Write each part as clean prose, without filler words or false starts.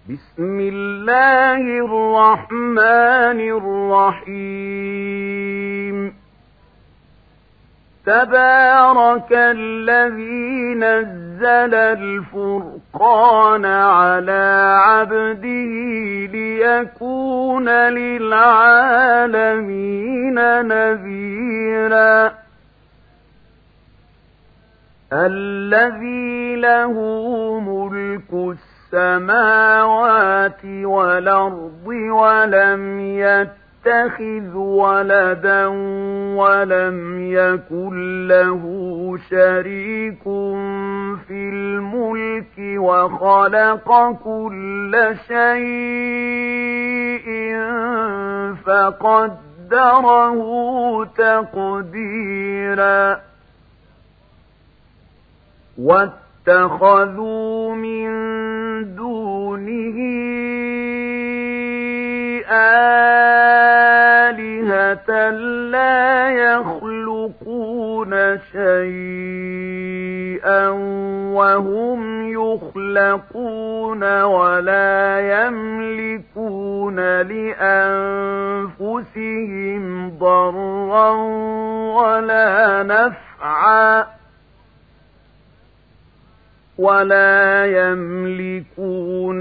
بسم الله الرحمن الرحيم تبارك الذي نزل الفرقان على عبده ليكون للعالمين نذيرا الذي له ملك السماوات والأرض ولم يتخذ ولدا ولم يكن له شريك في الملك وخلق كل شيء فقدره تقديرا واتخذوا من دونه آلهة لا يخلقون شيئا وهم يخلقون ولا يملكون لأنفسهم ضرا ولا نفعا ولا يملكون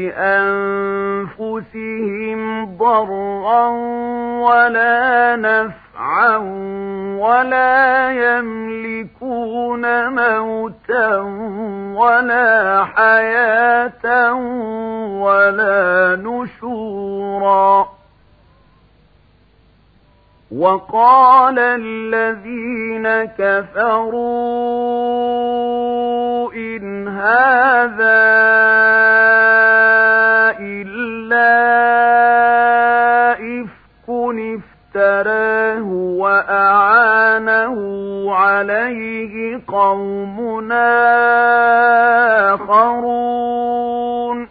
لأنفسهم ضرا ولا نفعا ولا يملكون موتا ولا حياة ولا نشورا وقال الذين كفروا إن هذا إلا إفك افتراه وأعانه عليه قوم آخرون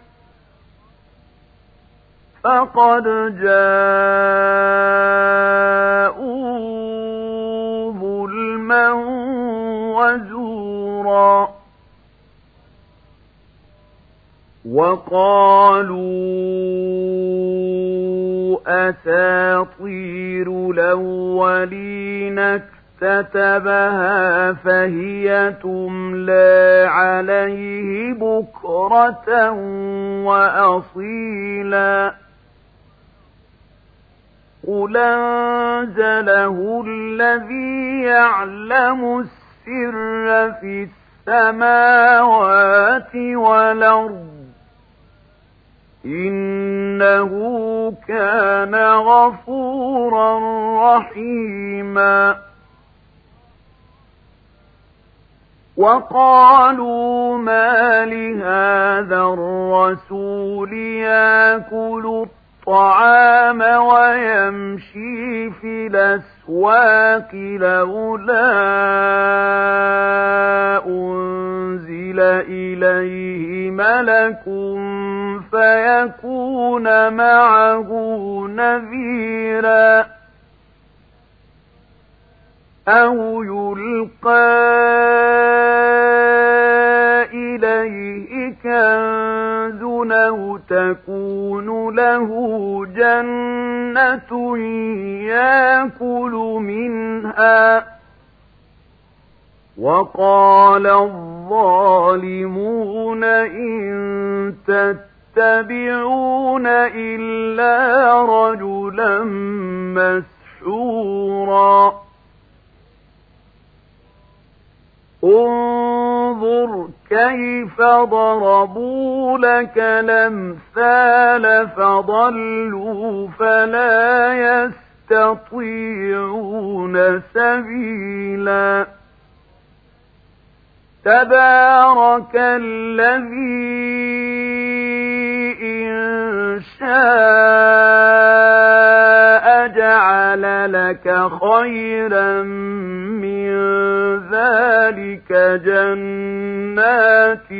فقد جاءوا ظلما وزورا وقالوا أساطير الأولين اكتتبها فهي تملى عليه بكرة وأصيلا قل أنزله الذي يعلم السر في السماوات والأرض إنه كان غفورا رحيما وقالوا ما لهذا الرسول يأكل الطعام ويمشي في الأسواق لولا أنزل إليه ملك فيكون معه نذيرا أو يلقى إليه كنز أو تكون له جنة يأكل منها وقال الظالمون إن تتبعون إلا رجلا مسحورا انظر كيف ضربوا لك الأمثال فضلوا فلا يستطيعون سبيلا تبارك الذي إن شاء جعل لك خيرا من ذلك جنات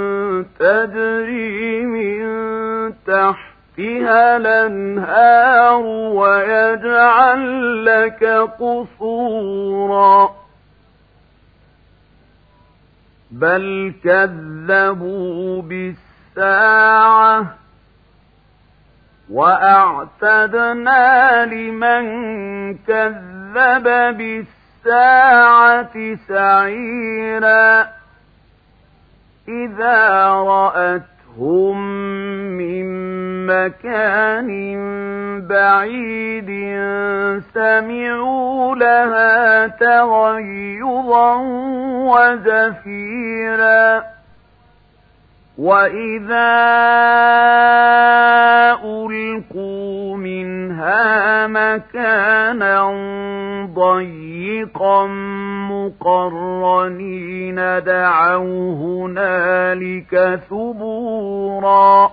تجري من تحتها الأنهار ويجعل لك قصورا بل كذبوا بالساعة السَّاعَةِ وَأَعْتَدْنَا لِمَن كَذَّبَ بِالسَّاعَةِ سَعِيرًا إِذَا رَأَتْهُم مِّن مَّكَانٍ بَعِيدٍ سَمِعُوا لَهَا تَغَيُّظًا وَزَفِيرًا وَإِذَا أُلْقُوا مِنْهَا مَكَانًا ضَيِّقًا مُقَرَّنِينَ دَعَوْا هُنَالِكَ ثُبُورًا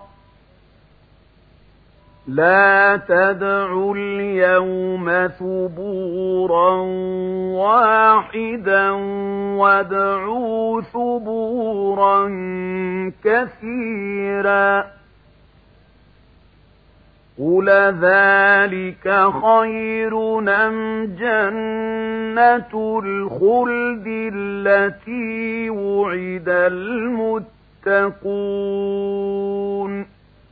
لَا تَدْعُوا الْيَوْمَ ثُبُورًا وَاحِدًا وَادْعُوا ثُبُورًا كَثِيرًا قُلْ ذَلِكَ خَيْرٌ أَمْ جَنَّةُ الْخُلْدِ الَّتِي وُعِدَ الْمُتَّقُونَ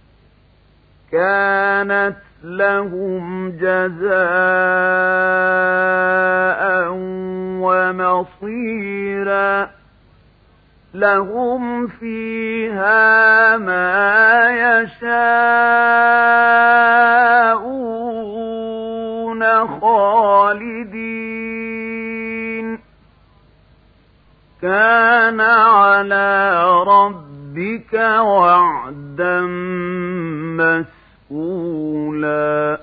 كَانَتْ لَهُمْ جَزَاءً وَمَصِيرًا لَهُمْ فِيهَا مَا يَشَاءُونَ خَالِدِينَ كَانَ عَلَى رَبِّكَ وَعْدًا مسؤولا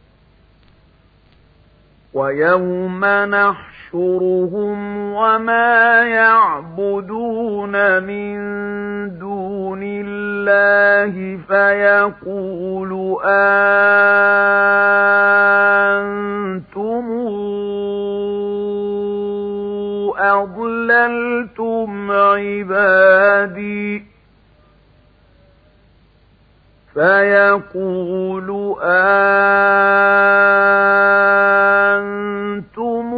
وَيَوْمَ نَحْشُرُهُمْ وَمَا يَعْبُدُونَ مِن دُونِ اللَّهِ فَيَقُولُ أَأَنتُمْ أَضْلَلْتُمْ عِبَادِي فَيَقُولُ أَأَنتُمْ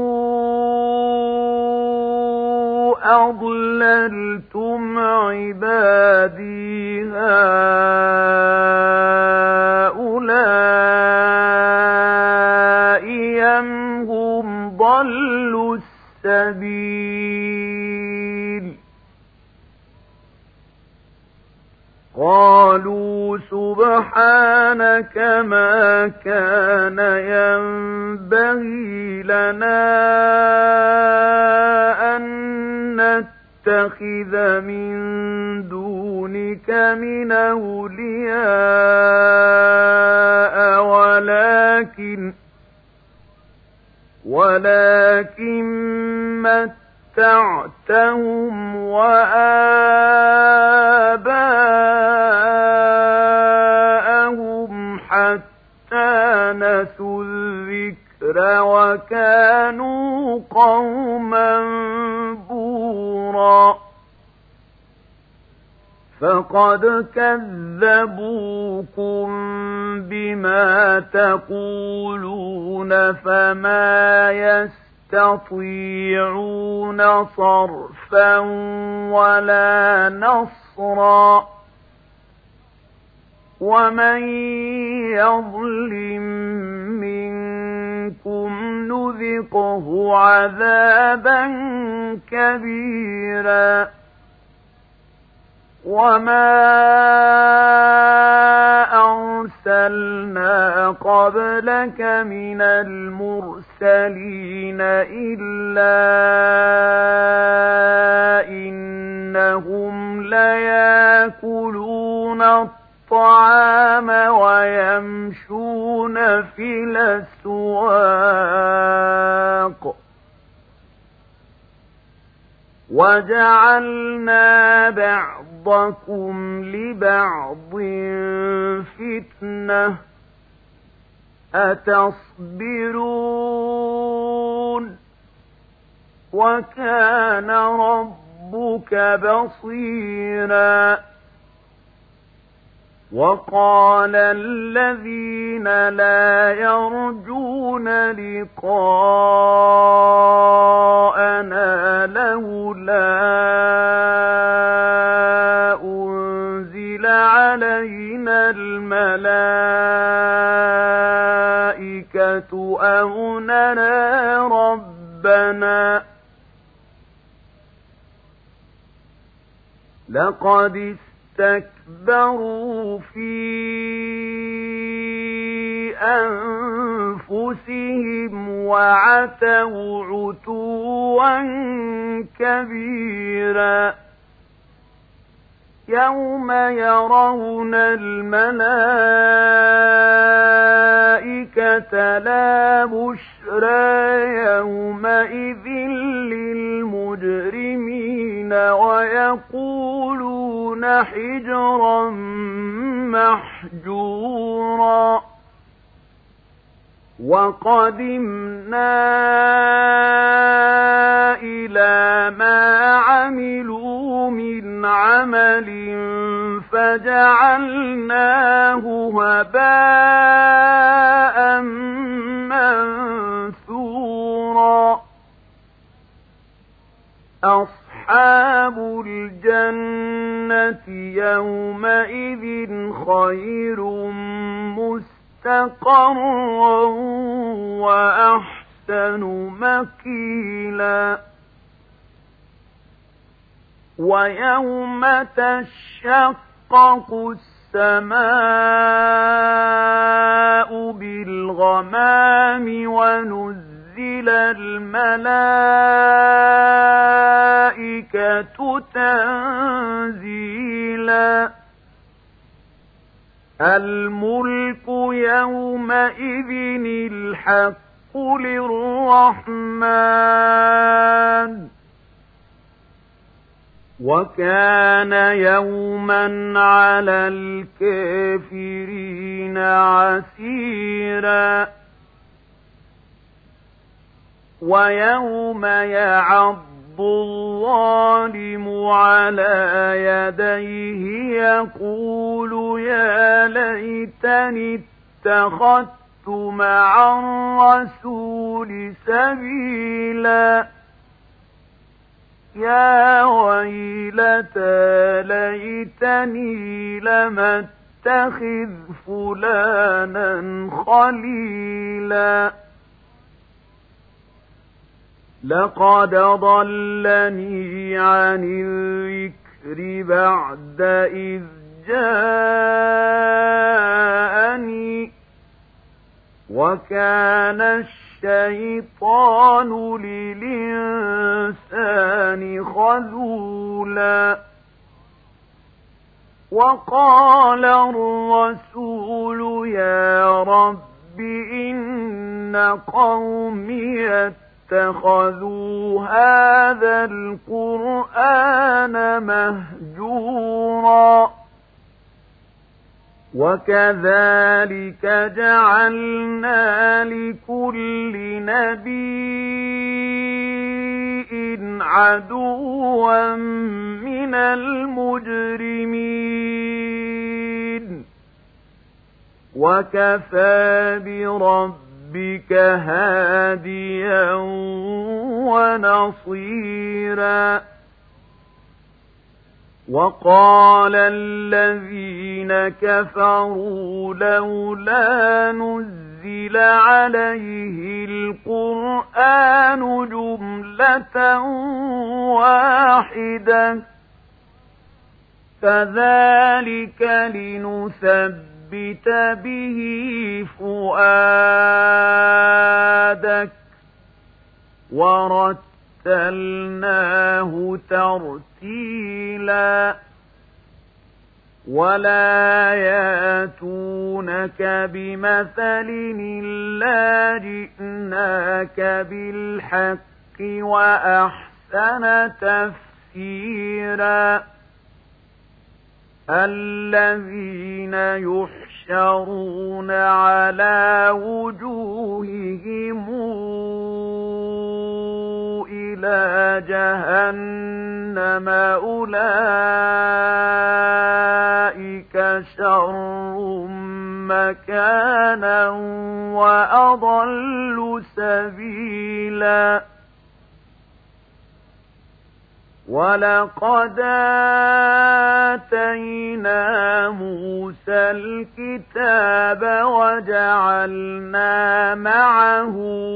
أَضْلَلْتُمْ عِبَادِي هَؤُلَاءِ أَمْ هُمْ ضَلُّوا السَّبِيلَ قَالُوا سُبْحَانَكَ مَا كَانَ يَنبَغِي لَنَا أَن نَّتَّخِذَ مِن دُونِكَ مِنْ أَوْلِيَاءَ وَلَكِن مَّتَّعْتَهُمْ وَآبَاءَهُمْ حَتَّىٰ نَسُوا الذِّكْرَ وَكَانُوا قَوْمًا بُورًا فَقَدْ كَذَّبُوكُم بِمَا تَقُولُونَ فَمَا يَسْتَطِيعُونَ صَرْفًا وَلَا نَصْرًا وَمَن يَظْلِم مِّنكُمْ نُذِقْهُ عَذَابًا كَبِيرًا وَمَا أَرْسَلْنَا قَبْلَكَ مِنَ الْمُرْسَلِينَ إِلَّا إِنَّهُمْ لَيَأْكُلُونَ الطَّعَامَ وَيَمْشُونَ فِي الْأَسْوَاقِ وَجَعَلْنَا بَعْضَكُمْ لِبَعْضٍ فِتْنَةً أَتَصْبِرُونَ وَكَانَ رَبُّكَ بَصِيرًا وَقَالَ الَّذِينَ لَا يَرْجُونَ لِقَاءَنَا لَوْلَا أُنزِلَ علينا الملائكة أو نرى ربنا لقد استكبروا في أنفسهم وعتوا عتوا كبيرا يوم يرون الملائكة لا بشرى يومئذ للمجرمين ويقولون حجرا محجورا وقدمنا إلى ما عملوا من عمل فجعلناه هباء منثورا أصحاب الجنة يومئذ خير مستقرا وأحسن مقيلا ويوم تشقق السماء بالغمام ونزل الملائكة تنزيلا الملك يومئذ الحق للرحمن وكان يوما على الكافرين عسيرا ويوم يعض الظالم على يديه يقول يا ليتني اتخذت مع الرسول سبيلا يا ويلتى ليتني لم اتخذ فلانا خليلا لقد ضلني عن الذكر بعد إذ جاءني وكان الشيطان للإنسان خذولا وقال الرسول يا رب إن قومي اتخذوا هذا القرآن مهجورا وكذلك جعلنا لكل نبي عدوا من المجرمين وكفى بربك هاديا ونصيرا وقال الذين كفروا لولا نزل عليه القرآن جملة واحدة كذلك لنثبت به فؤادك ورتلناه ترتيلا ولا ياتونك بمثل إلا جئناك بالحق وأحسن تفسيرا الذين يحشرون على وجوههم إلى جهنم أولئك شر مكانا وأضل سبيلا ولقد آتينا موسى الكتاب وجعلنا معه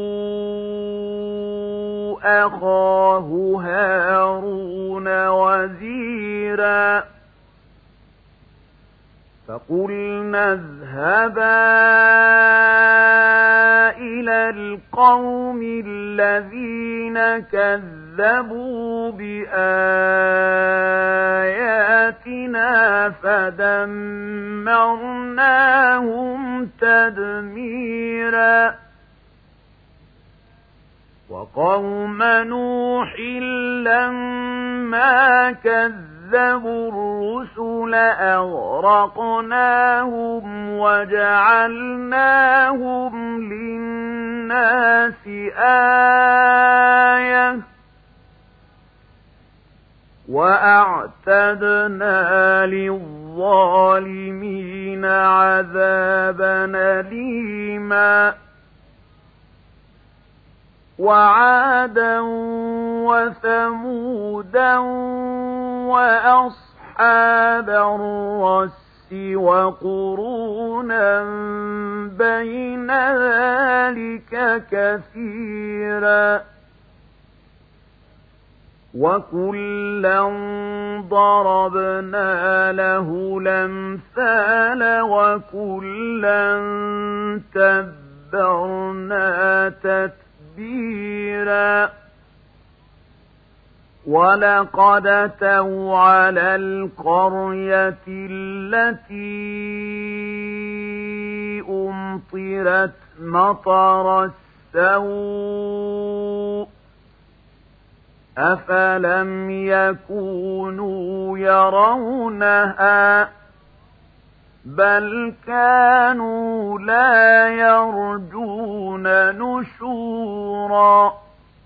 أخاه هارون وزيرا فقلنا اذهبا إلى القوم الذين كذبوا بآياتنا فدمرناهم تدميرا وقوم نوح لما كذبوا الرسل أغرقناهم وجعلناهم للناس آية وأعتدنا للظالمين عذابا أليما وعادا وثمودا وأصحاب الرس وقرونا بين ذلك كثيرا وكلا ضربنا له الأمثال وكلا تبرنا تتبيرا ولقد أتوا على القرية التي أمطرت مطر السوء أفلم يكونوا يرونها بل كانوا لا يرجون نشورا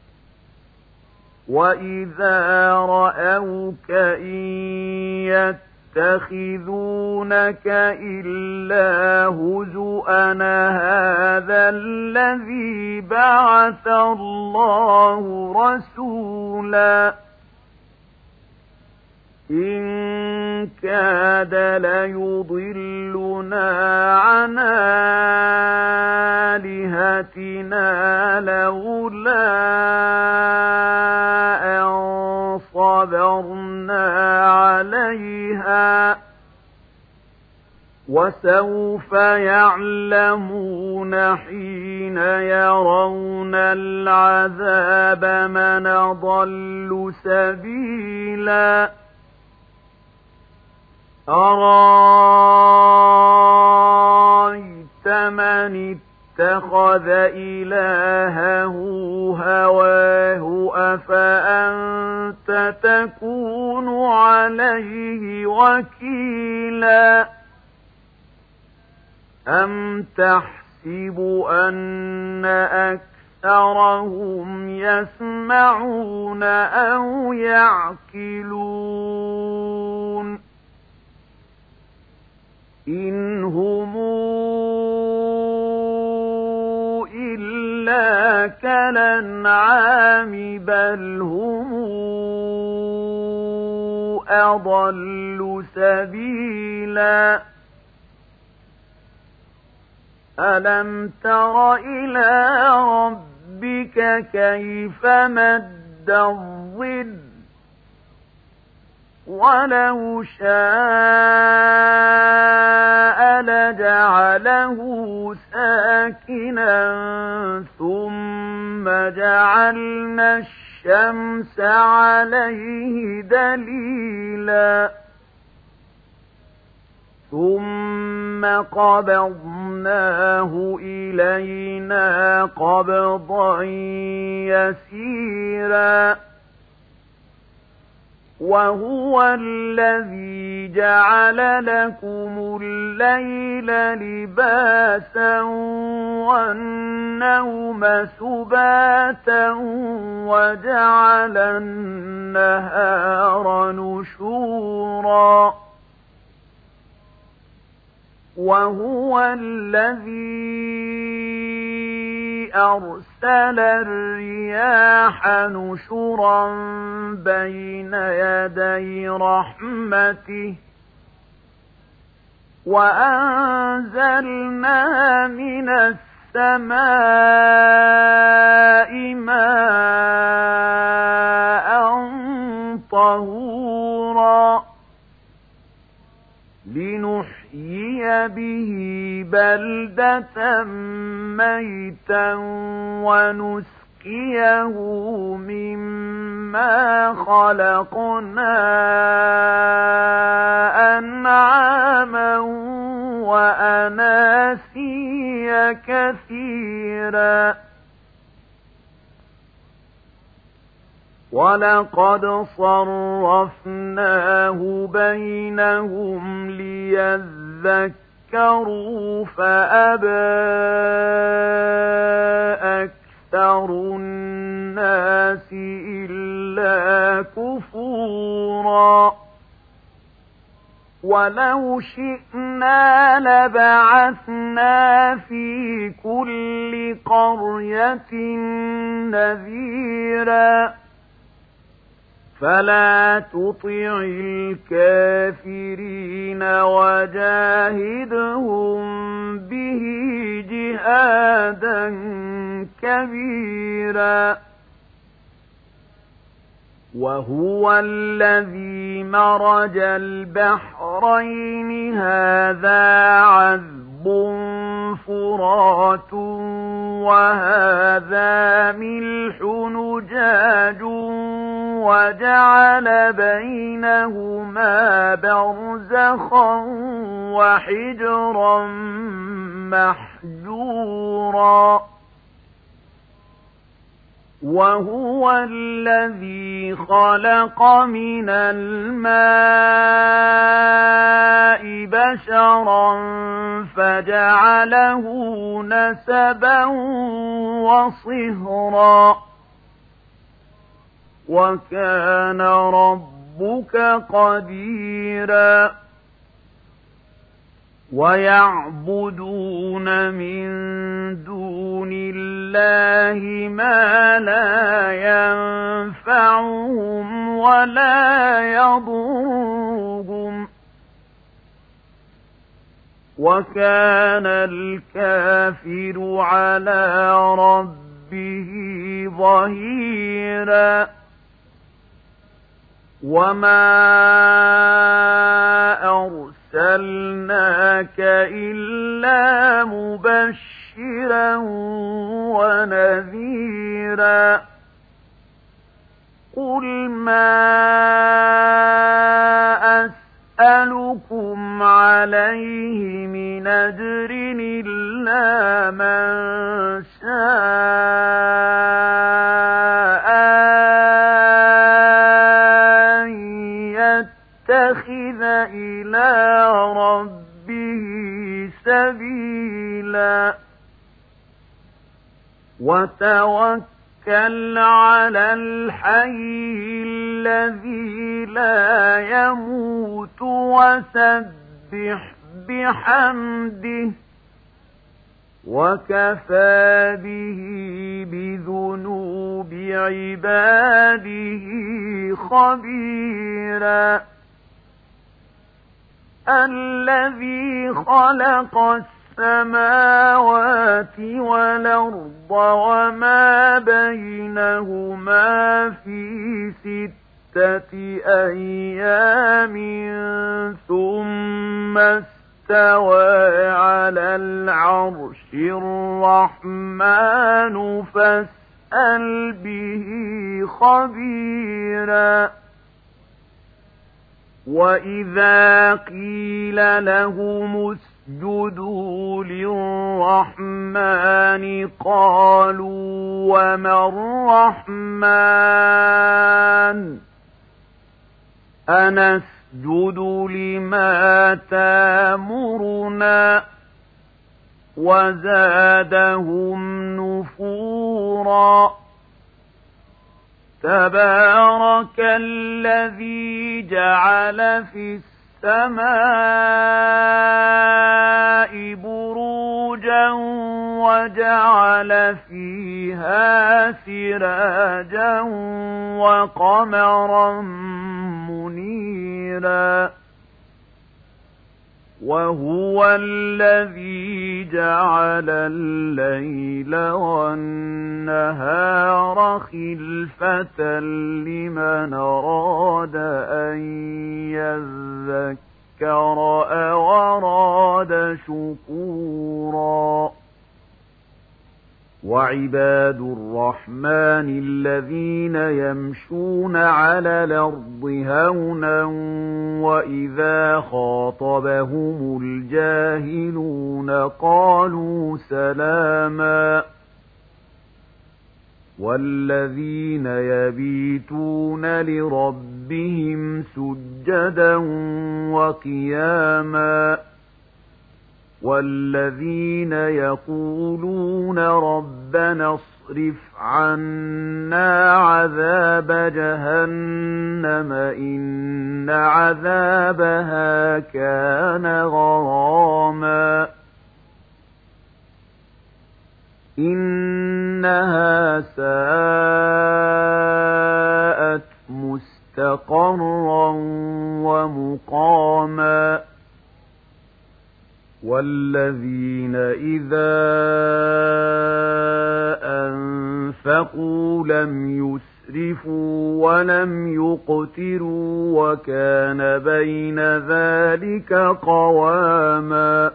وإذا رأوك إن يتخذونك إلا هزؤا هذا الذي بعث الله رسولا إن كاد ليضلنا عن آلهتنا لولا أن صبرنا عليها وسوف يعلمون حين يرون العذاب من أضل سبيلا أرأيت من اتخذ إلهه هواه أفأنت تكون عليه وكيلا أم تحسب أن أكثرهم يسمعون أو يعقلون إن هم إلا كالأنعام بل هم أضل سبيلا ألم تر إلى ربك كيف مد الظل ولو شاء لجعله ساكنا ثم جعلنا الشمس عليه دليلا ثم قبضناه إلينا قبضا يسيرا وهو الذي جعل لكم الليل لباسا والنوم سباتا وجعل النهار نشورا وهو الذي أرسل الرياح نشرا بين يدي رحمته وأنزلنا من السماء ماء طهورا لنحيي به بلدة ميتا ونسقيه مما خلقنا أنعاما وأناسيا كثيرا ولقد صرفناه بينهم ليذكروا فأبى أكثر الناس إلا كفورا ولو شئنا لبعثنا في كل قرية نذيرا فلا تطع الكافرين وجاهدهم به جهادا كبيرا وهو الذي مرج البحرين هذا عذب فرات وهذا ملح نجاج وجعل بينهما برزخا وحجرا محجورا وهو الذي خلق من الماء بشرا فجعله نسبا وصهرا وكان ربك قديرا ويعبدون من دون الله ما لا ينفعهم ولا يضرهم وكان الكافر على ربه ظهيرا وما أرسلناك إلا مبشرا ونذيرا قل ما أسألكم عليه من أجر إلا من شاء يتخذ إلى ربه سبيلا وتوكل على الحي الذي لا يموت وسبح بحمده وكفى به بذنوب عباده خبيرا الذي خلق السماوات والأرض وما بينهما في 6 أيام ثم استوى على العرش الرحمن فاسأل به خبيرا وإذا قيل لهم اسجدوا للرحمن قالوا وما الرحمن أنسجد لما تأمرنا وزادهم نفورا تبارك الذي جعل في السماء بروجا وجعل فيها سراجا وقمرا منيرا وهو الذي جعل الليل والنهار خلفة لمن أراد أن يذكر أو أراد شكورا وعباد الرحمن الذين يمشون على الأرض هونا وإذا خاطبهم الجاهلون قالوا سلاما والذين يبيتون لربهم سجدا وقياما والذين يقولون ربنا اصرف عنا عذاب جهنم إن عذابها كان غراما إنها ساءت مستقرا ومقاما والذين إذا أنفقوا لم يسرفوا ولم يقتروا وكان بين ذلك قواما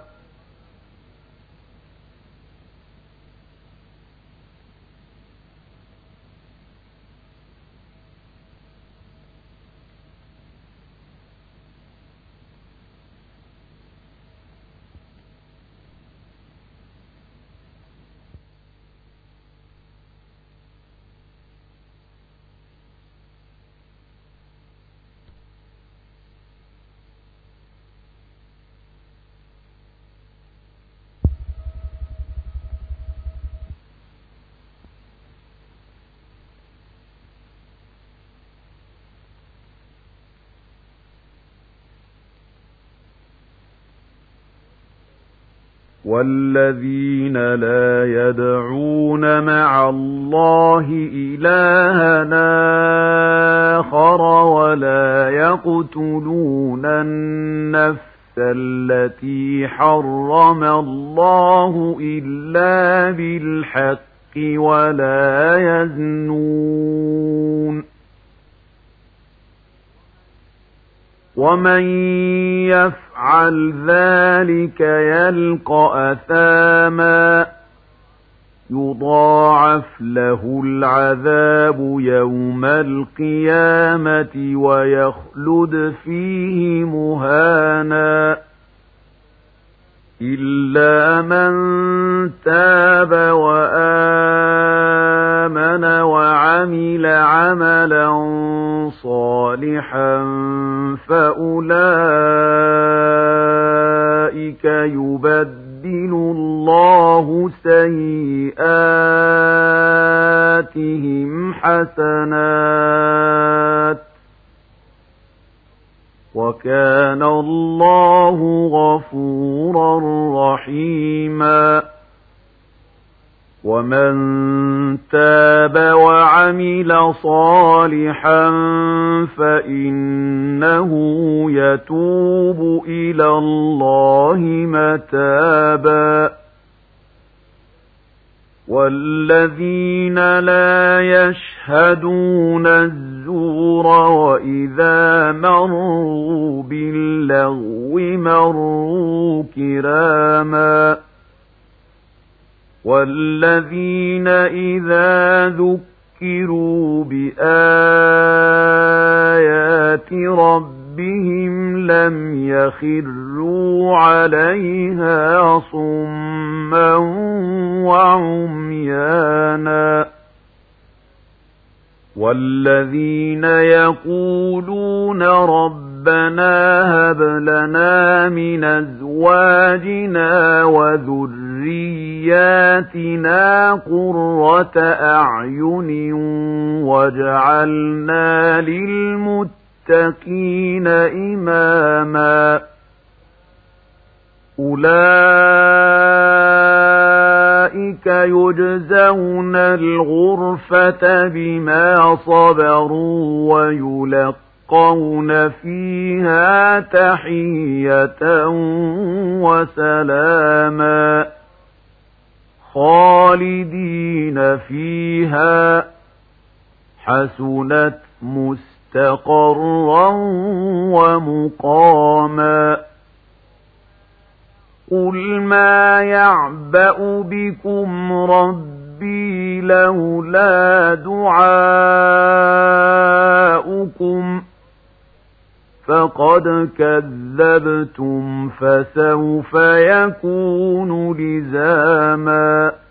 والذين لا يدعون مع الله إلهنا آخر ولا يقتلون النفس التي حرم الله إلا بالحق ولا يزنون ومن يفعل ذلك يلقى أثاما يضاعف له العذاب يوم القيامة ويخلد فيه مهانا إلا من تاب وآمن وعمل عملا صالحا فأولئك يبدل الله سيئاتهم حسنات وكان الله غفورا رحيما ومن تاب وعمل صالحا فإنه يتوب إلى الله متابا والذين لا يشهدون الزور وإذا مروا باللغو مروا كراما والذين إذا ذكروا بآيات ربهم لم يخروا عليها صما وعميانا والذين يقولون ربنا هب لنا من أزواجنا وذرياتنا قرة أعين واجعلنا للمتقين إماما أولئك يجزون الغرفة بما صبروا ويلقون فيها تحية وسلاما خالدين فيها حسنت مستقرا ومقاما قل ما يعبأ بكم ربي لولا دعاؤكم فقد كذبتم فسوف يكون لزاما